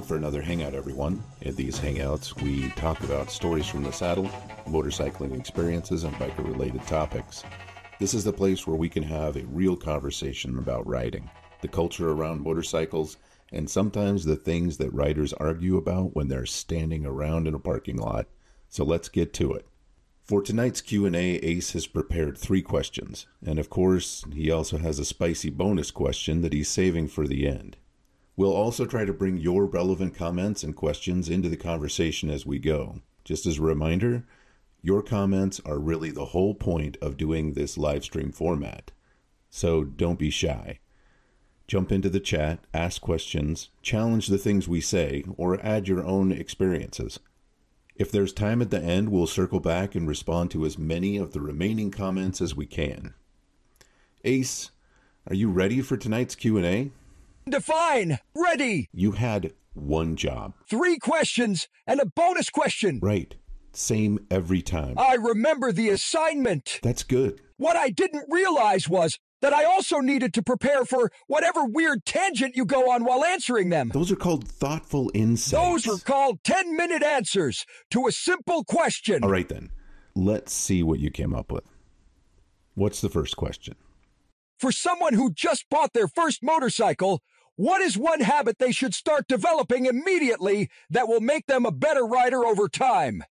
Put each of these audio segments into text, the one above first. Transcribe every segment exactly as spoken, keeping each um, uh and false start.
for another hangout, everyone. In these hangouts, we talk about stories from the saddle, motorcycling experiences, and biker-related topics. This is the place where we can have a real conversation about riding, the culture around motorcycles, and sometimes the things that riders argue about when they're standing around in a parking lot. So let's get to it. For tonight's Q and A, Ace has prepared three questions, and of course, he also has a spicy bonus question that he's saving for the end. We'll also try to bring your relevant comments and questions into the conversation as we go. Just as a reminder, your comments are really the whole point of doing this live stream format. So don't be shy. Jump into the chat, ask questions, challenge the things we say, or add your own experiences. If there's time at the end, we'll circle back and respond to as many of the remaining comments as we can. Ace, are you ready for tonight's Q and A? Define. Ready. You had one job. Three questions and a bonus question. Right. Same every time. I remember the assignment. That's good. What I didn't realize was that I also needed to prepare for whatever weird tangent you go on while answering them. Those are called thoughtful insights. Those are called ten-minute answers to a simple question. All right, then. Let's see what you came up with. What's the first question? For someone who just bought their first motorcycle, what is one habit they should start developing immediately that will make them a better rider over time?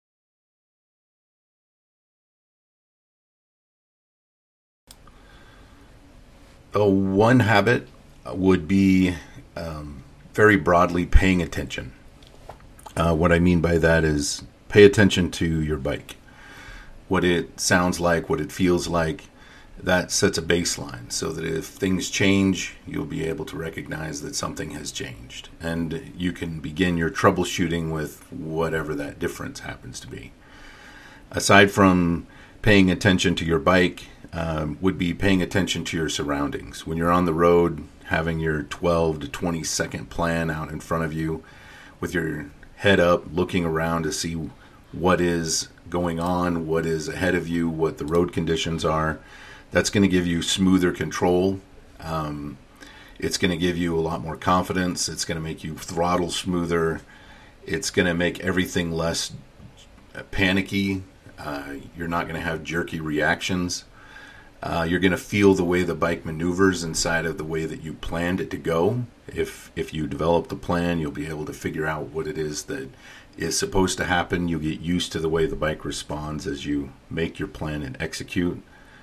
Uh, one habit would be um, very broadly paying attention. Uh, what I mean by that is pay attention to your bike. What it sounds like, what it feels like, that sets a baseline so that if things change, you'll be able to recognize that something has changed. And you can begin your troubleshooting with whatever that difference happens to be. Aside from paying attention to your bike, Um, would be paying attention to your surroundings. When you're on the road, having your twelve to twenty second plan out in front of you with your head up, looking around to see what is going on, what is ahead of you, what the road conditions are. That's going to give you smoother control. Um, it's going to give you a lot more confidence. It's going to make you throttle smoother. It's going to make everything less panicky. Uh, you're not going to have jerky reactions. Uh, you're going to feel the way the bike maneuvers inside of the way that you planned it to go. If if you develop the plan, you'll be able to figure out what it is that is supposed to happen. You'll get used to the way the bike responds as you make your plan and execute.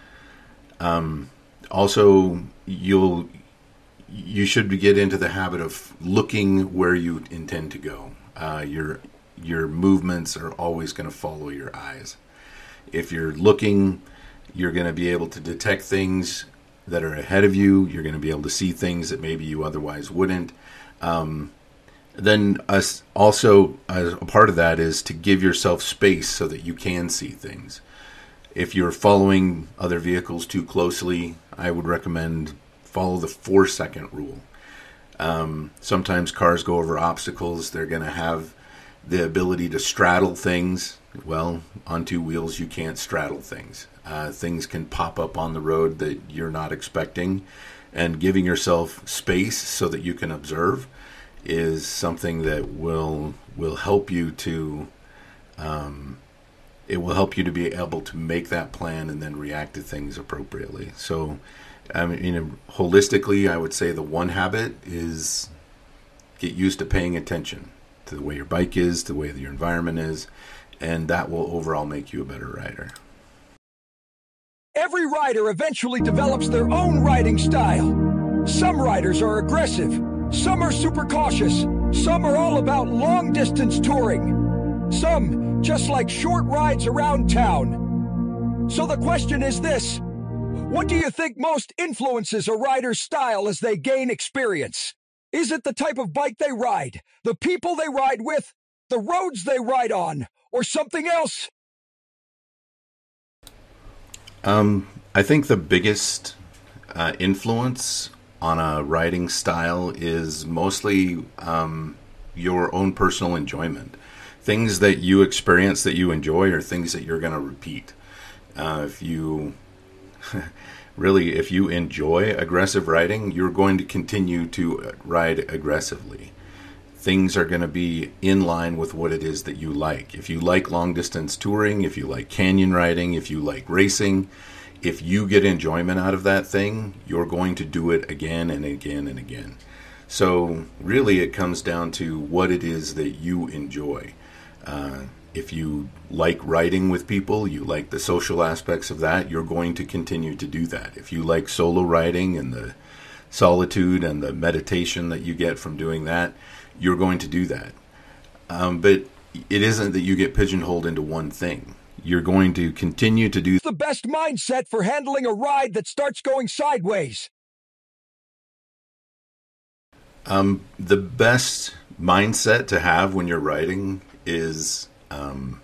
Um, also, you'll you should get into the habit of looking where you intend to go. Uh, your your movements are always going to follow your eyes. If you're looking, you're going to be able to detect things that are ahead of you. You're going to be able to see things that maybe you otherwise wouldn't. Um, then us also, as a part of that is to give yourself space so that you can see things. If you're following other vehicles too closely, I would recommend follow the four second rule. Um, sometimes cars go over obstacles. They're going to have the ability to straddle things. Well, on two wheels, you can't straddle things. Uh, things can pop up on the road that you're not expecting, and giving yourself space so that you can observe is something that will will help you to um, it will help you to be able to make that plan and then react to things appropriately. So, I mean, you know, holistically, I would say the one habit is get used to paying attention to the way your bike is, to the way your environment is, and that will overall make you a better rider. Every rider eventually develops their own riding style. Some riders are aggressive, some are super cautious, some are all about long-distance touring. Some just like short rides around town. So the question is this: what do you think most influences a rider's style as they gain experience? Is it the type of bike they ride, the people they ride with, the roads they ride on, or something else? Um, I think the biggest uh, influence on a riding style is mostly um, your own personal enjoyment. Things that you experience that you enjoy are things that you're going to repeat. Uh, if you really, if you enjoy aggressive riding, you're going to continue to ride aggressively. things are going to be in line with what it is that you like. If you like long distance touring, if you like canyon riding, if you like racing, if you get enjoyment out of that thing, you're going to do it again and again and again. So really it comes down to what it is that you enjoy. Uh, if you like riding with people, you like the social aspects of that, you're going to continue to do that. If you like solo riding and the solitude and the meditation that you get from doing that, you're going to do that. Um, but it isn't that you get pigeonholed into one thing. You're going to continue to do the best mindset for handling a ride that starts going sideways. Um, the best mindset to have when you're riding is um,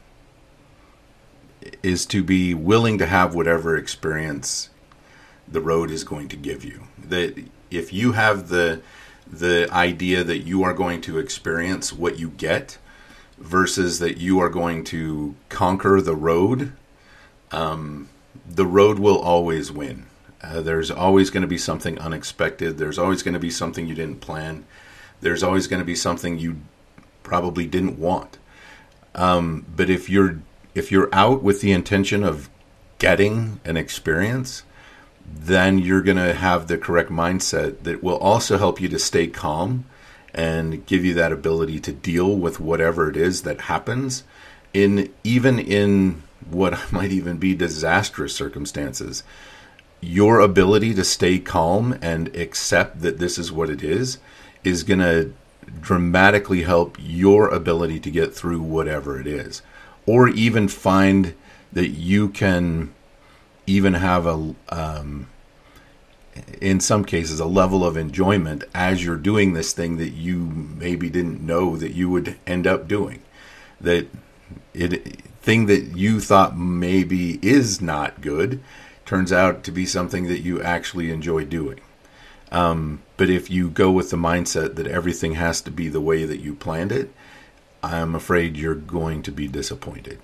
is to be willing to have whatever experience the road is going to give you. That if you have the the idea that you are going to experience what you get versus that you are going to conquer the road, um, the road will always win. Uh, there's always going to be something unexpected. There's always going to be something you didn't plan. There's always going to be something you probably didn't want. Um, but if you're if you're out with the intention of getting an experience, then you're going to have the correct mindset that will also help you to stay calm and give you that ability to deal with whatever it is that happens, in even in what might even be disastrous circumstances. Your ability to stay calm and accept that this is what it is is going to dramatically help your ability to get through whatever it is, or even find that you can even have a um, in some cases a level of enjoyment as you're doing this thing that you maybe didn't know that you would end up doing. That it thing that you thought maybe is not good turns out to be something that you actually enjoy doing. Um, but if you go with the mindset that everything has to be the way that you planned it, I'm afraid you're going to be disappointed.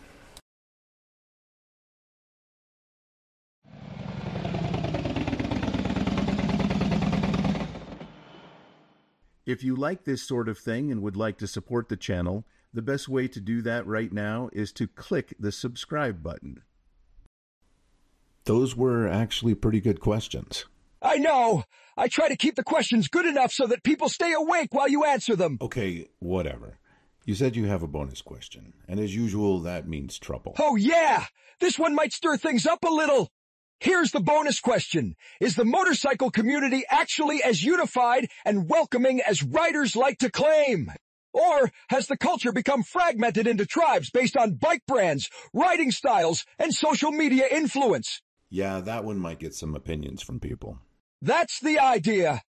If you like this sort of thing and would like to support the channel, the best way to do that right now is to click the subscribe button. Those were actually pretty good questions. I know. I try to keep the questions good enough so that people stay awake while you answer them. Okay, whatever. You said you have a bonus question, and as usual, that means trouble. Oh, yeah! This one might stir things up a little. Here's the bonus question. Is the motorcycle community actually as unified and welcoming as riders like to claim? Or has the culture become fragmented into tribes based on bike brands, riding styles, and social media influence? Yeah, that one might get some opinions from people. That's the idea.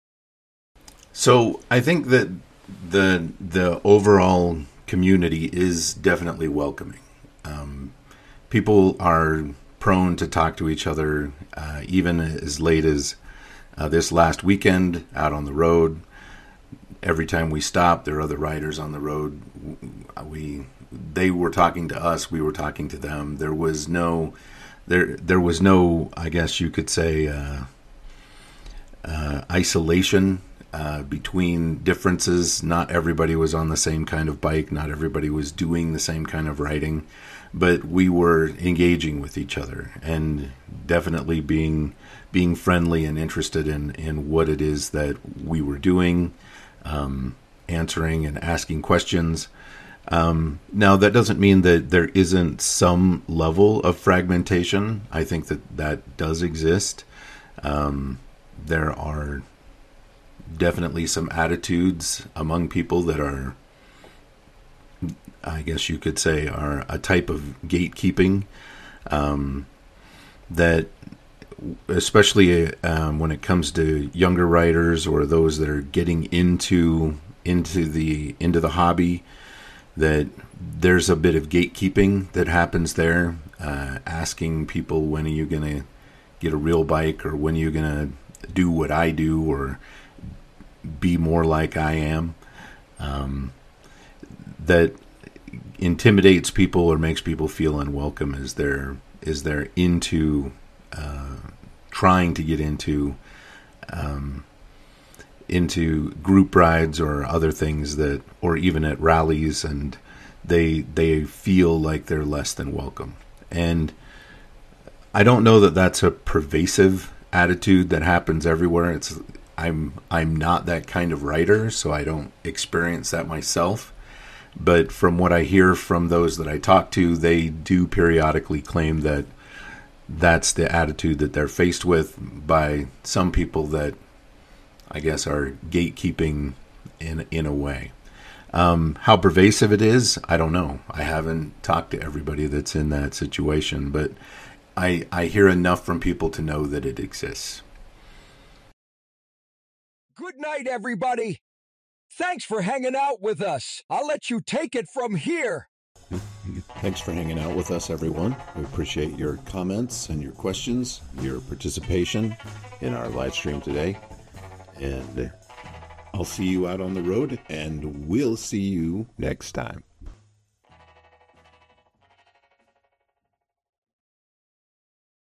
So I think that the the overall community is definitely welcoming. Um, people are prone to talk to each other, uh, even as late as uh, this last weekend out on the road. Every time we stop, there are other riders on the road. We they were talking to us, we were talking to them. There was no there there was no, I guess you could say, uh, uh, isolation uh, between differences. Not everybody was on the same kind of bike. Not everybody was doing the same kind of riding. But we were engaging with each other and definitely being being friendly and interested in, in what it is that we were doing, um, answering and asking questions. Um, now, that doesn't mean that there isn't some level of fragmentation. I think that that does exist. Um, there are definitely some attitudes among people that are, I guess you could say, are a type of gatekeeping um, that, especially um, when it comes to younger riders or those that are getting into into the into the hobby, that there's a bit of gatekeeping that happens there, uh, asking people, when are you going to get a real bike, or when are you going to do what I do, or be more like I am. Um, that intimidates people or makes people feel unwelcome as they're as they're into uh, trying to get into um, into group rides or other things that, or even at rallies, and they they feel like they're less than welcome. And I don't know that that's a pervasive attitude that happens everywhere. It's I'm I'm not that kind of writer, so I don't experience that myself. But from what I hear from those that I talk to, they do periodically claim that that's the attitude that they're faced with by some people that I guess are gatekeeping in in a way. Um, how pervasive it is, I don't know. I haven't talked to everybody that's in that situation, but I I hear enough from people to know that it exists. Good night, everybody. Thanks for hanging out with us. I'll let you take it from here. Thanks for hanging out with us, everyone. We appreciate your comments and your questions, your participation in our live stream today. And I'll see you out on the road, and we'll see you next time.